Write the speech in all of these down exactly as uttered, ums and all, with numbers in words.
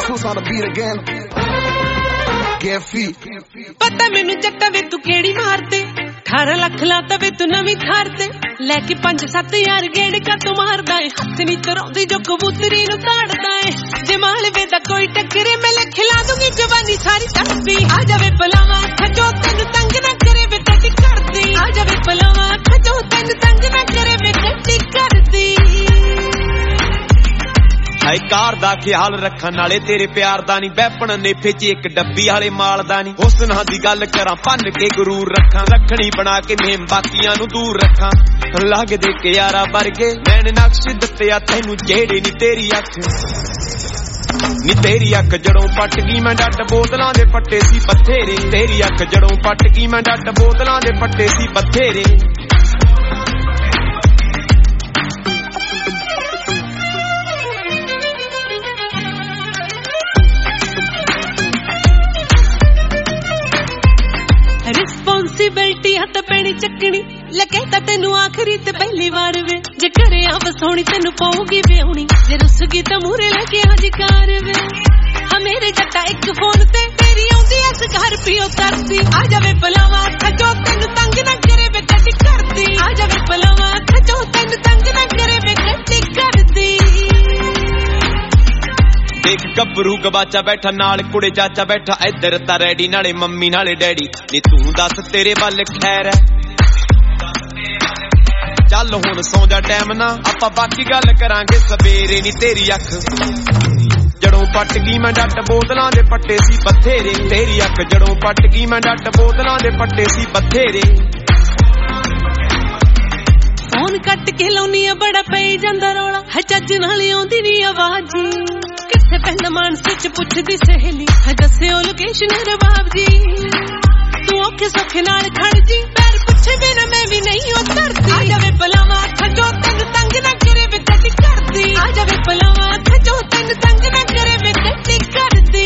Who's on the beat again? Get feet. पता मैनू जट्टा वे तू केड़ी मारते अठारह लख लाता वे तू नवी थार ते लैके पंज सत्त यार गेड़ का तू मारदा है हथ नी तरौंदी जो कबूतरी नू ताड़दा है जे माल वे दा कोई टकरे मैं खिला दूंगी जवानी सारी तड़पी आ जावे पलावा खजो तेनू तंग ना करे वे टटी करदी आ जावे पलावा खजो तेनू तंग ना करे वे टटी करदी हाय कार दा ख्याल रखन वाले तेरे प्यार दा नी बैपण नेफे च एक डब्बी वाले माल दा नी हुस्न दी गल करां भन के गुरूर रखां रखणी बना के मेम बाकियां नू दूर रखां लगदे के यारा वर्गे मैंने नक्श दित्तिया तैनू जेड़े नी तेरी अख नी तेरी अख जड़ों पट गई मैं डट बोतलां दे पट्टे सी बथेरे तेरी अख जड़ों पट गई मैं डट बोतलां दे पट्टे सी बथेरे रिस्पॉन्सिबिलिटी हथ पैनी चकनी लगे ता तेनू आखरी ते पहली बार वे जे करे आप सोनी तेनू पाऊगी ब्याहनी जे रुस गई ता मूरे लगे अधिकार वे आ मेरे जट्टा एक फोन ते तेरी आउंदी अस घर पियो तरदी आ जावे पलावा खजो तेनू तंग ना करे वे कटी करदी आ जावे पलावा खजो तेनू तंग ना करे वे कटी करदी देख गब्बरू गबाचा बैठा नाल कुड़े चाचा बैठा इधर ता रेडी नाले मम्मी नाले डैडी नी तू दस तेरे वल खैर है चल हुण सौ जा टाइम ना आपां बाकी गल करांगे सवेरे नी तेरी अख जड़ों पट गई मैं डट बोतलां दे पट्टे सी बथेरे तेरी अख जड़ों पट गई मैं डट बोतलां दे पट्टे सी बथेरे फोन कट के लाउनी आ बड़ा पई जांदा रौला है चज नाल आउंदी नी आवाज पिंड मानसे च पुछदी सहेली है दस्सिओ लोकेशन रबाब जी तू औखे सौखे नाल खड़ जी पैर पुछे बिना मैं भी नहीं उतरदी आ जावे पलावा खजो तेनू तंग ना करे वे कटी करदी आ जावे पलावा खजो तेनू तंग ना करे वे कटी करदी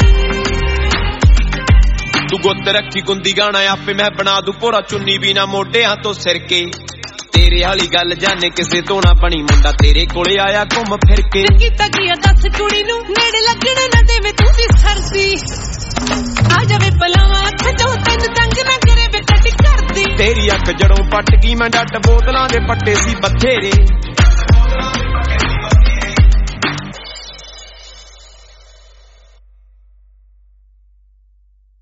तू गुत्त रखी गुंदी गाना आपे मैं बना दू पूरा चुन्नी भी ना मोढे हां तो सिर के तेरे वाली गल जाने किसे तो ना बनी मुंडा तेरे कोले आया घुम फिर के कीता की दस कुड़ी नू नेड़े लगने ना देवे तू भी सरदी आ जावे पलावा खजो तेनू तंग ना करे वे कटी करदी तेरी अख जड़ों पट गई मैं डट बोतलां दे पट्टे सी बथेरे